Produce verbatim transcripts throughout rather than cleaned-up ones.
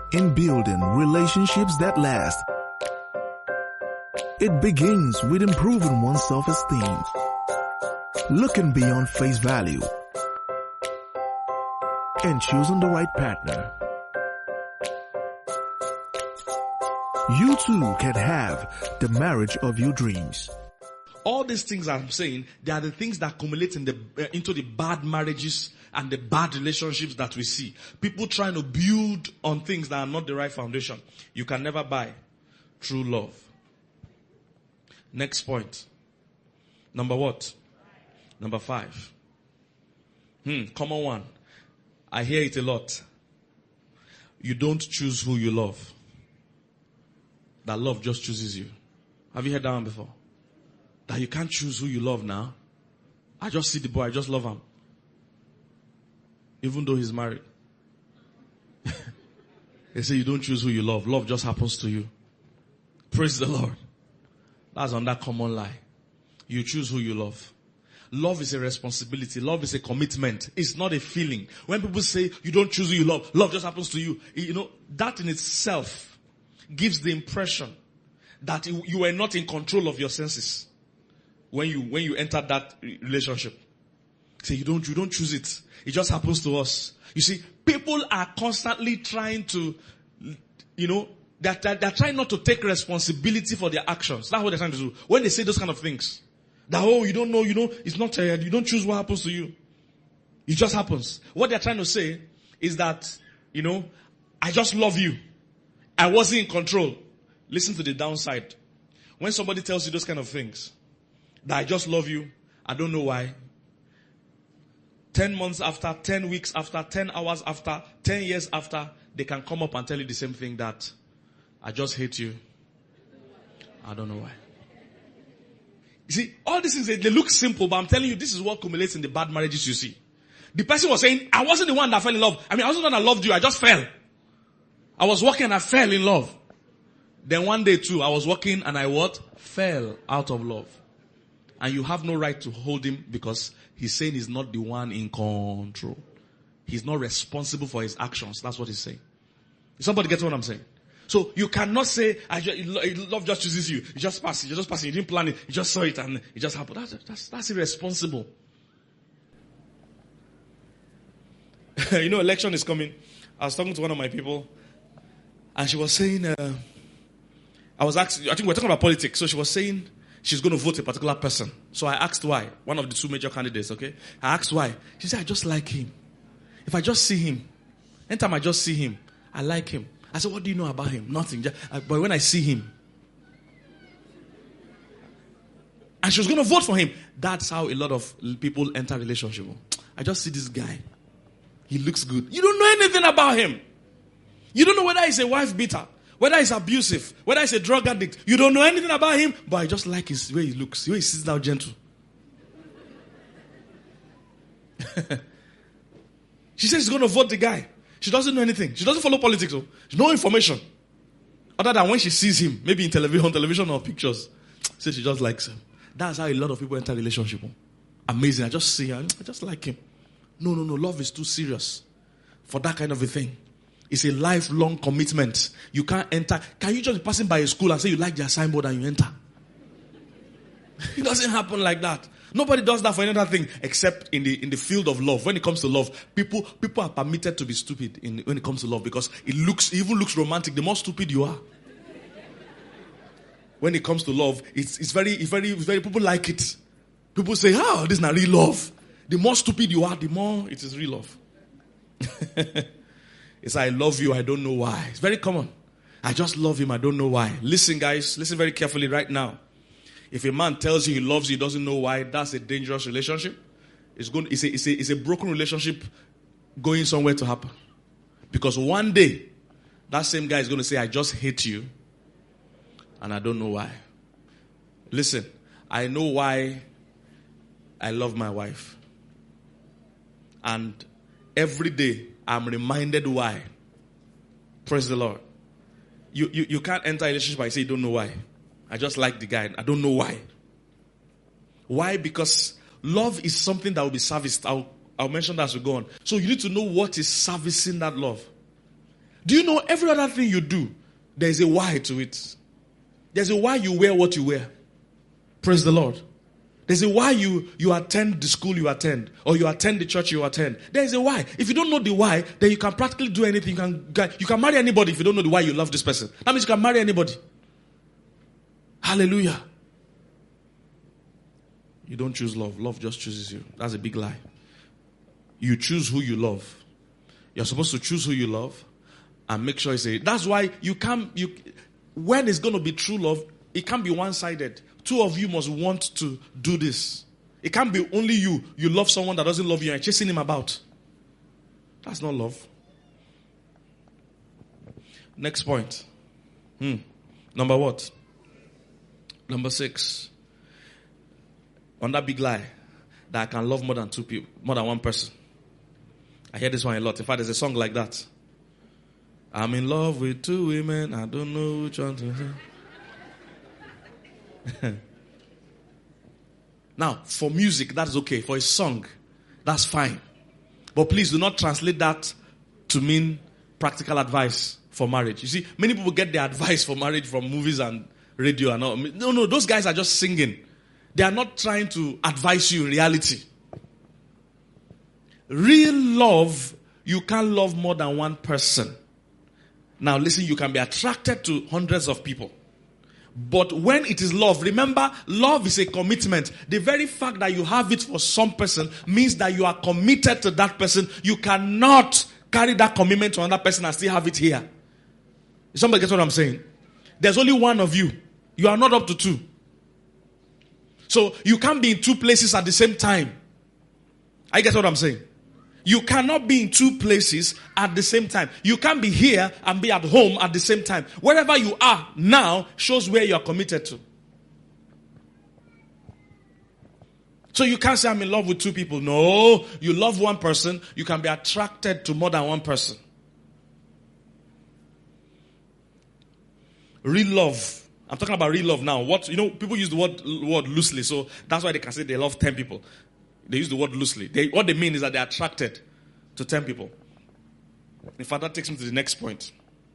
in building relationships that last. It begins with improving one's self-esteem, looking beyond face value, and choosing the right partner. You too can have the marriage of your dreams. All these things I'm saying, they are the things that accumulate in the, uh, into the bad marriages and the bad relationships that we see. People trying to build on things that are not the right foundation. You can never buy true love. Next point. Number what? Number five. Hmm, common one. I hear it a lot. You don't choose who you love. That love just chooses you. Have you heard that one before? That you can't choose who you love now. I just see the boy, I just love him. Even though he's married. They say you don't choose who you love. Love just happens to you. Praise the Lord. That's on that common lie. You choose who you love. Love is a responsibility. Love is a commitment. It's not a feeling. When people say you don't choose who you love, love just happens to you. You know, that in itself gives the impression that you were not in control of your senses when you, when you entered that relationship. Say you don't, you don't choose it. It just happens to us. You see, people are constantly trying to, you know, they're, they're, they're trying not to take responsibility for their actions. That's what they're trying to do. When they say those kind of things. That, oh, you don't know, you know, it's not, uh, you don't choose what happens to you. It just happens. What they're trying to say is that, you know, I just love you. I wasn't in control. Listen to the downside. When somebody tells you those kind of things, that I just love you, I don't know why. Ten months after, ten weeks after, ten hours after, ten years after, they can come up and tell you the same thing that I just hate you. I don't know why. You see, all these things, they, they look simple, but I'm telling you, this is what accumulates in the bad marriages you see. The person was saying, I wasn't the one that fell in love. I mean, I wasn't the one that loved you, I just fell. I was walking and I fell in love. Then one day too, I was walking and I what? Fell out of love. And you have no right to hold him because he's saying he's not the one in control. He's not responsible for his actions. That's what he's saying. Somebody gets what I'm saying? So you cannot say, I just, love just chooses you. You just pass it. You just pass it. You didn't plan it. You just saw it and it just happened. That's, that's, that's irresponsible. You know, election is coming. I was talking to one of my people and she was saying, uh, I was asking, I think we we're talking about politics. So she was saying she's going to vote a particular person. So I asked why. One of the two major candidates, okay? I asked why. She said, I just like him. If I just see him, anytime I just see him, I like him. I said, what do you know about him? Nothing. Just, uh, but when I see him, and she was going to vote for him. That's how a lot of people enter relationship. I just see this guy. He looks good. You don't know anything about him. You don't know whether he's a wife beater, whether he's abusive, whether he's a drug addict. You don't know anything about him, but I just like his way he looks, the way he sits down gentle. She says she's going to vote the guy. She doesn't know anything. She doesn't follow politics. So no information. Other than when she sees him, maybe in television, on television or pictures. So she just likes him. That's how a lot of people enter a relationship. Amazing. I just see her. I just like him. No, no, no. Love is too serious for that kind of a thing. It's a lifelong commitment. You can't enter. Can you just be passing by a school and say you like their signboard and you enter? It doesn't happen like that. Nobody does that for any other thing except in the in the field of love. When it comes to love, people people are permitted to be stupid in when it comes to love because it looks it even looks romantic. The more stupid you are, when it comes to love, it's it's very it's very it's very people like it. People say, "Oh, this is not real love." The more stupid you are, the more it is real love. It's I love you, I don't know why. It's very common. I just love him, I don't know why. Listen, guys, listen very carefully right now. If a man tells you he loves you, he doesn't know why, that's a dangerous relationship. It's going. It's a, it's a, it's a broken relationship going somewhere to happen. Because one day, that same guy is going to say, I just hate you. And I don't know why. Listen, I know why I love my wife. And every day, I'm reminded why. Praise the Lord. You, you, you can't enter a relationship and say you don't know why. I just like the guy. I don't know why. Why? Because love is something that will be serviced. I'll, I'll mention that as we go on. So you need to know what is servicing that love. Do you know every other thing you do, there's a why to it. There's a why you wear what you wear. Praise the Lord. There's a why you, you attend the school you attend, or you attend the church you attend. There's a why. If you don't know the why, then you can practically do anything. You can, you can marry anybody if you don't know the why you love this person. That means you can marry anybody. Hallelujah. You don't choose love. Love just chooses you. That's a big lie. You choose who you love. You're supposed to choose who you love and make sure it's a... That's why you can't... You, when it's going to be true love, it can't be one-sided. Two of you must want to do this. It can't be only you. You love someone that doesn't love you and chasing him about. That's not love. Next point. Hmm. Number what? Number six. On that big lie that I can love more than two people, more than one person. I hear this one a lot. In fact, there's a song like that. I'm in love with two women. I don't know which one to do. Now, for music, that's okay. For a song, that's fine. But please do not translate that to mean practical advice for marriage. You see, many people get their advice for marriage from movies and radio and all. No, no, those guys are just singing. They are not trying to advise you in reality. Real love, you can't love more than one person. Now listen, you can be attracted to hundreds of people. But when it is love, remember, love is a commitment. The very fact that you have it for some person means that you are committed to that person. You cannot carry that commitment to another person and still have it here. Somebody gets what I'm saying? There's only one of you. You are not up to two. So you can't be in two places at the same time. I get what I'm saying? You cannot be in two places at the same time. You can't be here and be at home at the same time. Wherever you are now shows where you are committed to. So you can't say I'm in love with two people. No, you love one person. You can be attracted to more than one person. Real love. I'm talking about real love now. What, you know, people use the word, word loosely, so that's why they can say they love ten people. They use the word loosely. They, what they mean is that they're attracted to ten people. In fact, that takes me to the next point.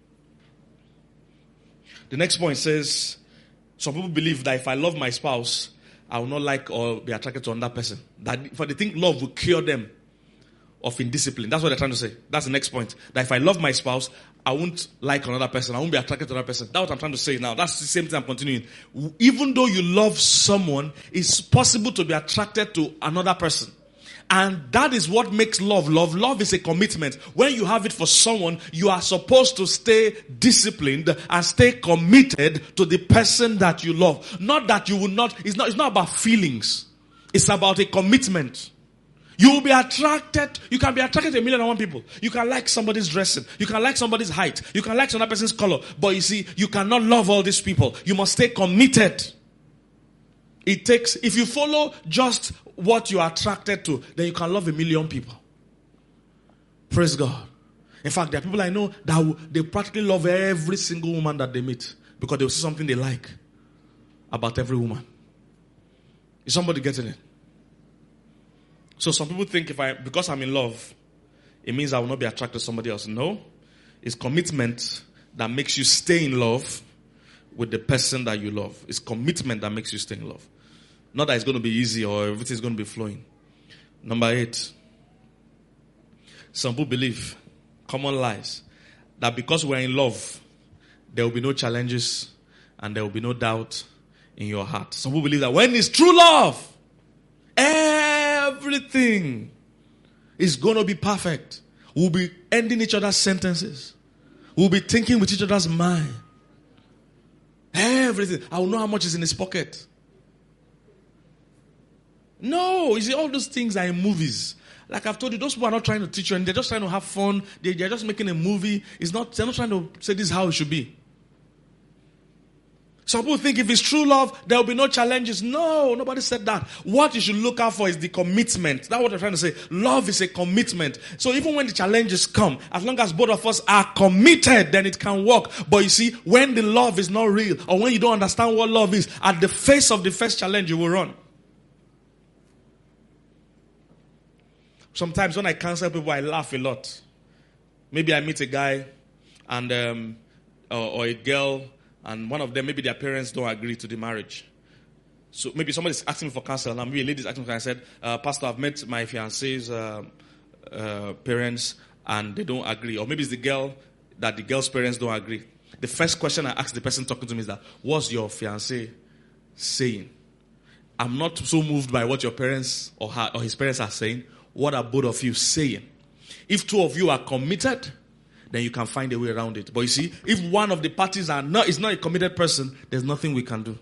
The next point says, some people believe that if I love my spouse, I will not like or be attracted to another person. That for they think love will cure them of indiscipline. That's what they're trying to say. That's the next point. That if I love my spouse, I won't like another person. I won't be attracted to another person. That's what I'm trying to say now. That's the same thing I'm continuing. Even though you love someone, it's possible to be attracted to another person. And that is what makes love love. Love is a commitment. When you have it for someone, you are supposed to stay disciplined and stay committed to the person that you love. Not that you will not, it's not, it's not about feelings. It's about a commitment. You will be attracted, you can be attracted to a million and one people. You can like somebody's dressing. You can like somebody's height. You can like another person's color. But you see, you cannot love all these people. You must stay committed. It takes, if you follow just what you are attracted to, then you can love a million people. Praise God. In fact, there are people I know that will, they practically love every single woman that they meet because they will see something they like about every woman. Is somebody getting it? So some people think if I, because I'm in love, it means I will not be attracted to somebody else. No. It's commitment that makes you stay in love with the person that you love. It's commitment that makes you stay in love. Not that it's going to be easy or everything's going to be flowing. Number eight. Some people believe, common lies, that because we're in love, there will be no challenges and there will be no doubt in your heart. Some people believe that when it's true love, everything is going to be perfect. We'll be ending each other's sentences. We'll be thinking with each other's mind. Everything. I will know how much is in his pocket. No, you see, all those things are in movies. Like I've told you, those people are not trying to teach you, and they're just trying to have fun. They, they're just making a movie. It's not. They're not trying to say this is how it should be. Some people think if it's true love, there will be no challenges. No, nobody said that. What you should look out for is the commitment. That's what I'm trying to say. Love is a commitment. So even when the challenges come, as long as both of us are committed, then it can work. But you see, when the love is not real, or when you don't understand what love is, at the face of the first challenge, you will run. Sometimes when I counsel people, I laugh a lot. Maybe I meet a guy and um, or, or a girl, and one of them, maybe their parents don't agree to the marriage. So maybe somebody's asking me for counsel, and maybe a lady's asking me, I said, uh, Pastor, I've met my fiance's uh, uh, parents, and they don't agree. Or maybe it's the girl that the girl's parents don't agree. The first question I ask the person talking to me is that, what's your fiancé saying? I'm not so moved by what your parents or, her, or his parents are saying. What are both of you saying? If two of you are committed, then you can find a way around it. But you see, if one of the parties are not, is not a committed person, there's nothing we can do.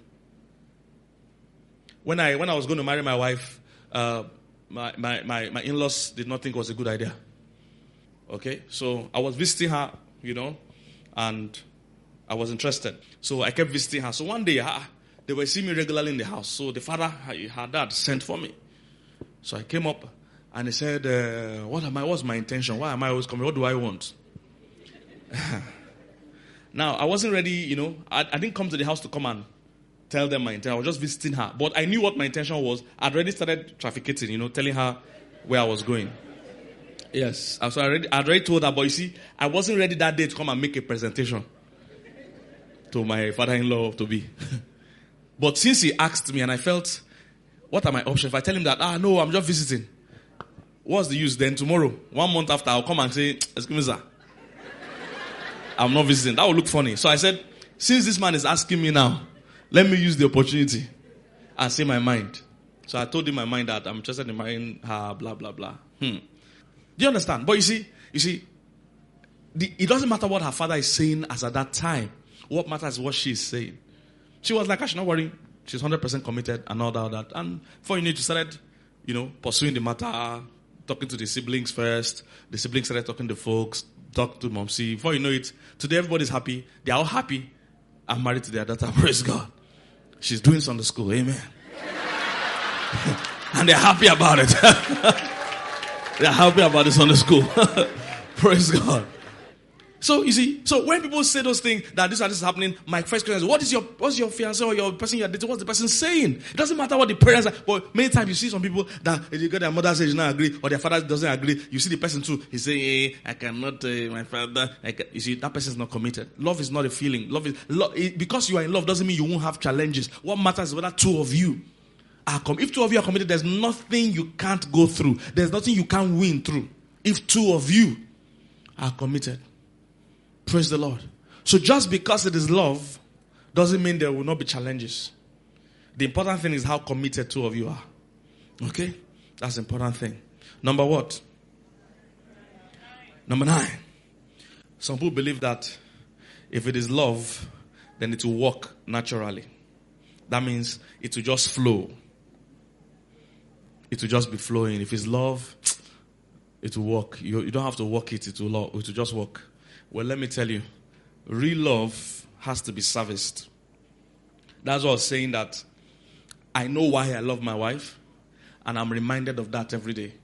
When I when I was going to marry my wife, uh, my, my, my, my in-laws did not think it was a good idea. Okay? So I was visiting her, you know, and I was interested. So I kept visiting her. So one day, her, they were seeing me regularly in the house. So the father, her dad, sent for me. So I came up and he said, uh, what am I, what's my intention? Why am I always coming? What do I want? Now, I wasn't ready, you know, I, I didn't come to the house to come and tell them my intention. I was just visiting her. But I knew what my intention was. I'd already started trafficking, you know, telling her where I was going. Yes. So I already, I'd already told her, but you see, I wasn't ready that day to come and make a presentation to my father-in-law to be. But since he asked me and I felt, what are my options? If I tell him that, ah, no, I'm just visiting. What's the use? Then tomorrow, one month after, I'll come and say, excuse me, sir, I'm not visiting. That would look funny. So I said, since this man is asking me now, let me use the opportunity and say my mind. So I told him my mind that I'm interested in marrying her, blah, blah, blah. Hmm. Do you understand? But you see, you see, the, it doesn't matter what her father is saying as at that time. What matters is what she is saying. She was like, I should not worry. She's one hundred percent committed and all that, all that. And before you know it, she started, you know, pursuing the matter, talking to the siblings first. The siblings started talking to folks, talk to Momsi. Before you know it, today everybody's happy. They're all happy. I'm married to their daughter. Praise God. She's doing Sunday school. Amen. And they're happy about it. They're happy about the Sunday school. Praise God. So you see, so when people say those things that this or this is happening, my first question is, what is your what's your fiancé or your person you're dating? What's the person saying? It doesn't matter what the parents are. But many times you see some people that if you get their mother says not agree or their father doesn't agree, you see the person too. He's saying, hey, I cannot. Uh, my father. I can. You see, that person is not committed. Love is not a feeling. Love is love, it, because you are in love doesn't mean you won't have challenges. What matters is whether two of you are com- if two of you are committed. There's nothing you can't go through. There's nothing you can't win through. If two of you are committed. Praise the Lord. So just because it is love doesn't mean there will not be challenges. The important thing is how committed two of you are. Okay? That's the important thing. Number what? Number nine. Some people believe that if it is love, then it will work naturally. That means it will just flow. It will just be flowing. If it's love, it will work. You, you don't have to work it. It will, it will just work. Well, let me tell you, real love has to be serviced. That's what I was saying, that I know why I love my wife, and I'm reminded of that every day.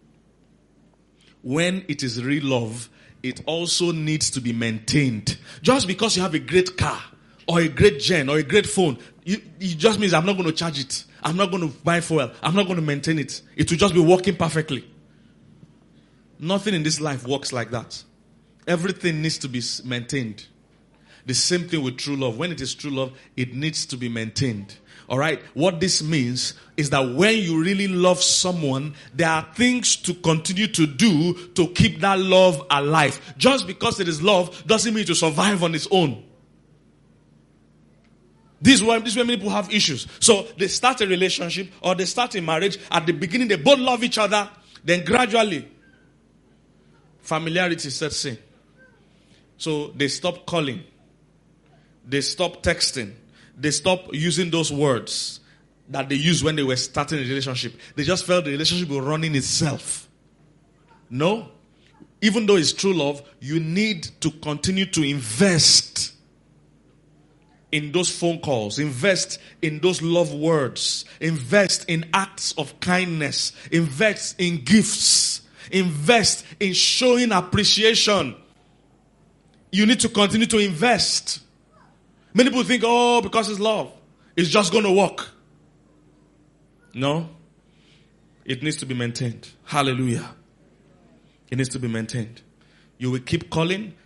When it is real love, it also needs to be maintained. Just because you have a great car, or a great gen, or a great phone, you, it just means I'm not going to charge it. I'm not going to buy fuel. I'm not going to maintain it. It will just be working perfectly. Nothing in this life works like that. Everything needs to be maintained. The same thing with true love. When it is true love, it needs to be maintained. All right? What this means is that when you really love someone, there are things to continue to do to keep that love alive. Just because it is love doesn't mean to survive on its own. This is why, this is why many people have issues. So they start a relationship or they start a marriage. At the beginning, they both love each other. Then gradually, familiarity sets in. So they stop calling. They stop texting. They stop using those words that they used when they were starting a relationship. They just felt the relationship was running itself. No. Even though it's true love, you need to continue to invest in those phone calls. Invest in those love words. Invest in acts of kindness. Invest in gifts. Invest in showing appreciation. You need to continue to invest. Many people think, oh, because it's love, it's just going to work. No. It needs to be maintained. Hallelujah. It needs to be maintained. You will keep calling.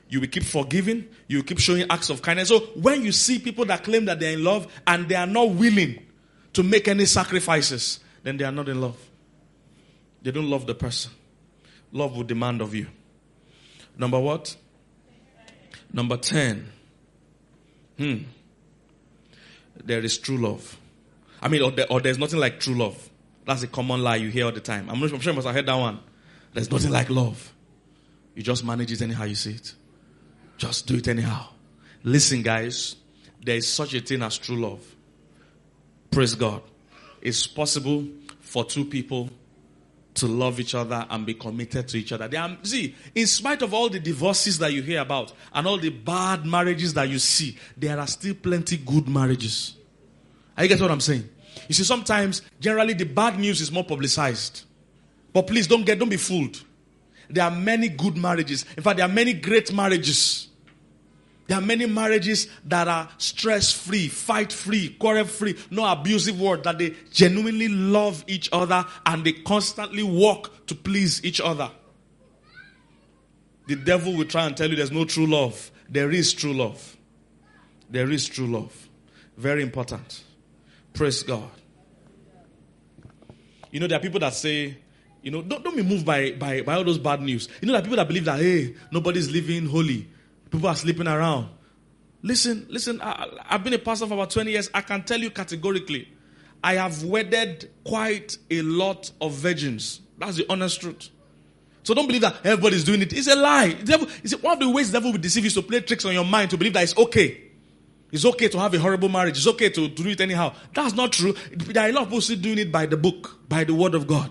You will keep forgiving. You will keep showing acts of kindness. So when you see people that claim that they're in love and they are not willing to make any sacrifices, then they are not in love. They don't love the person. Love will demand of you. Number what? Number ten. Hmm. There is true love. I mean, or, there, or there's nothing like true love. That's a common lie you hear all the time. I'm, not, I'm sure you must have heard that one. There's nothing like love. You just manage it anyhow you see it. Just do it anyhow. Listen, guys. There is such a thing as true love. Praise God. It's possible for two people to love each other and be committed to each other. They are, see, in spite of all the divorces that you hear about and all the bad marriages that you see, there are still plenty good marriages. Are you getting what I'm saying? You see, sometimes, generally, the bad news is more publicized. But please don't get, don't be fooled. There are many good marriages. In fact, there are many great marriages. There are many marriages that are stress-free, fight-free, quarrel-free, no abusive word, that they genuinely love each other and they constantly work to please each other. The devil will try and tell you there's no true love. There is true love. There is true love. Very important. Praise God. You know, there are people that say, you know, don't, don't be moved by, by, by all those bad news. You know, there are people that believe that, hey, nobody's living holy. People are sleeping around. Listen, listen, I, I've been a pastor for about twenty years. I can tell you categorically, I have wedded quite a lot of virgins. That's the honest truth. So don't believe that everybody's doing it. It's a lie. The devil, it's one of the ways the devil will deceive you is to play tricks on your mind to believe that it's okay. It's okay to have a horrible marriage. It's okay to, to do it anyhow. That's not true. There are a lot of people still doing it by the book, by the word of God.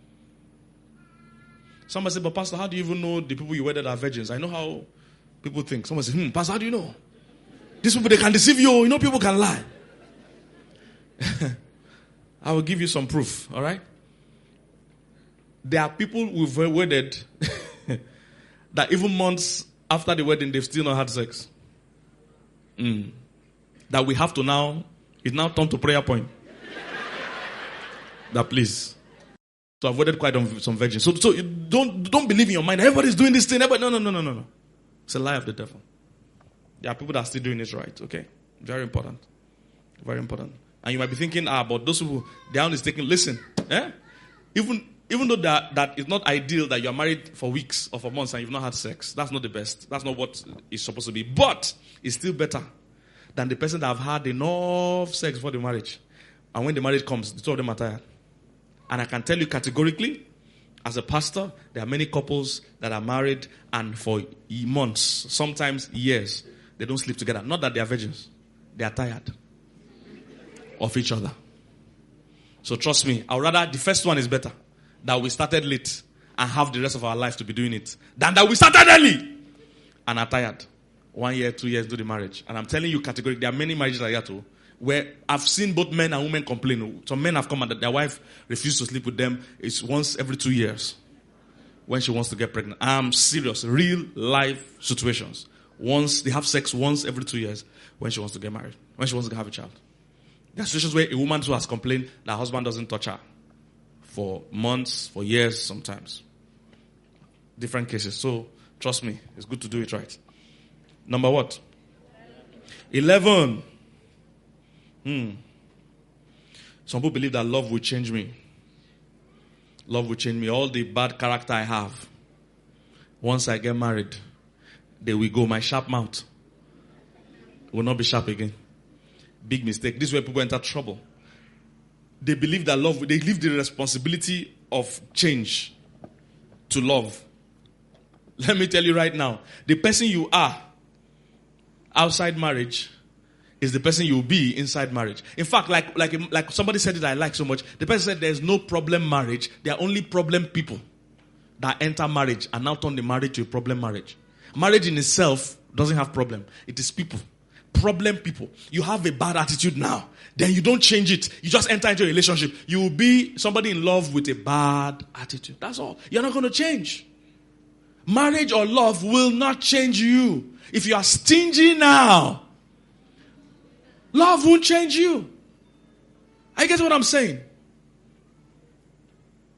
Somebody said, but Pastor, how do you even know the people you wedded are virgins? I know how people think. Someone says, hmm, Pastor, how do you know? These people, they can deceive you. You know, people can lie. I will give you some proof, all right? There are people we've wedded that even months after the wedding, they've still not had sex. Mm. That we have to now, it's now turned to prayer point. That please. So I've wedded quite some virgins. So, so don't, don't believe in your mind. Everybody's doing this thing. Everybody, no, no, no, no, no, no. It's a lie of the devil. There are people that are still doing it right, okay? Very important. Very important. And you might be thinking, ah, but those people, their own is taking, listen, eh? Even, even though that, that is not ideal that you're married for weeks or for months and you've not had sex, that's not the best. That's not what it's supposed to be. But it's still better than the person that have had enough sex for the marriage. And when the marriage comes, the two of them are tired. And I can tell you categorically, as a pastor, there are many couples that are married and for months, sometimes years, they don't sleep together. Not that they are virgins. They are tired of each other. So trust me, I would rather, the first one is better. That we started late and have the rest of our life to be doing it. Than that we started early and are tired. One year, two years, do the marriage. And I'm telling you categorically, there are many marriages like that too, where I've seen both men and women complain. Some men have come and that their wife refused to sleep with them. It's once every two years when she wants to get pregnant. I'm serious. Real life situations. Once they have sex once every two years when she wants to get married. When she wants to have a child. There are situations where a woman who has complained that her husband doesn't touch her for months, for years sometimes. Different cases. So trust me, it's good to do it right. Number what? Eleven. Hmm. Some people believe that love will change me. Love will change me. All the bad character I have, once I get married, they will go. My sharp mouth will not be sharp again. Big mistake. This is where people enter trouble. They believe that love, they leave the responsibility of change to love. Let me tell you right now, the person you are outside marriage is the person you will be inside marriage. In fact, like, like, like somebody said it I like so much, the person said there's no problem marriage, there are only problem people that enter marriage and now turn the marriage to a problem marriage. Marriage in itself doesn't have problem. It is people. Problem people. You have a bad attitude now. Then you don't change it. You just enter into a relationship. You will be somebody in love with a bad attitude. That's all. You're not going to change. Marriage or love will not change you. If you are stingy now, love won't change you. I get what I'm saying.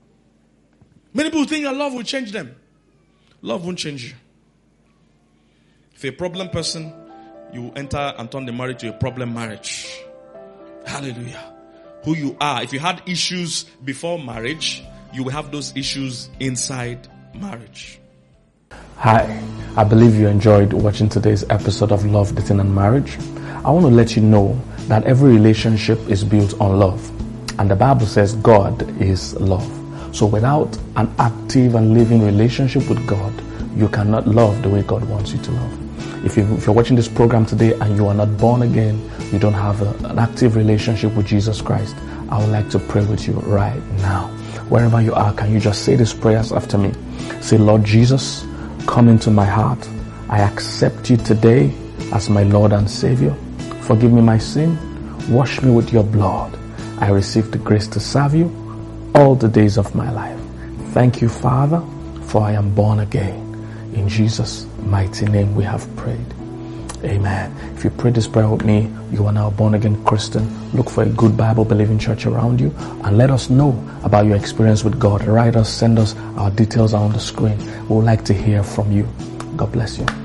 Many people think that love will change them. Love won't change you. If you're a problem person, you enter and turn the marriage to a problem marriage. Hallelujah. Who you are. If you had issues before marriage, you will have those issues inside marriage. Hi, I believe you enjoyed watching today's episode of Love, Dating and Marriage. I want to let you know that every relationship is built on love. And the Bible says God is love. So without an active and living relationship with God, you cannot love the way God wants you to love. If, you, if you're watching this program today and you are not born again, you don't have a, an active relationship with Jesus Christ, I would like to pray with you right now. Wherever you are, can you just say these prayers after me? Say, Lord Jesus, come into my heart. I accept you today as my Lord and Savior. Forgive me my sin. Wash me with your blood. I receive the grace to serve you all the days of my life. Thank you, Father, for I am born again. In Jesus' mighty name we have prayed. Amen. If you prayed this prayer with me, you are now a born-again Christian. Look for a good Bible-believing church around you and let us know about your experience with God. Write us, send us. Our details are on the screen. We would like to hear from you. God bless you.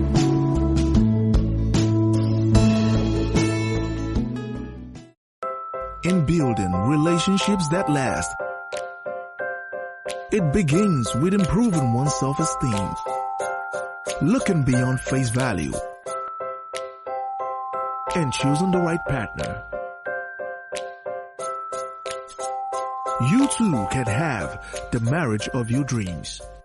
In building relationships that last, it begins with improving one's self-esteem, looking beyond face value, and choosing the right partner. You too can have the marriage of your dreams.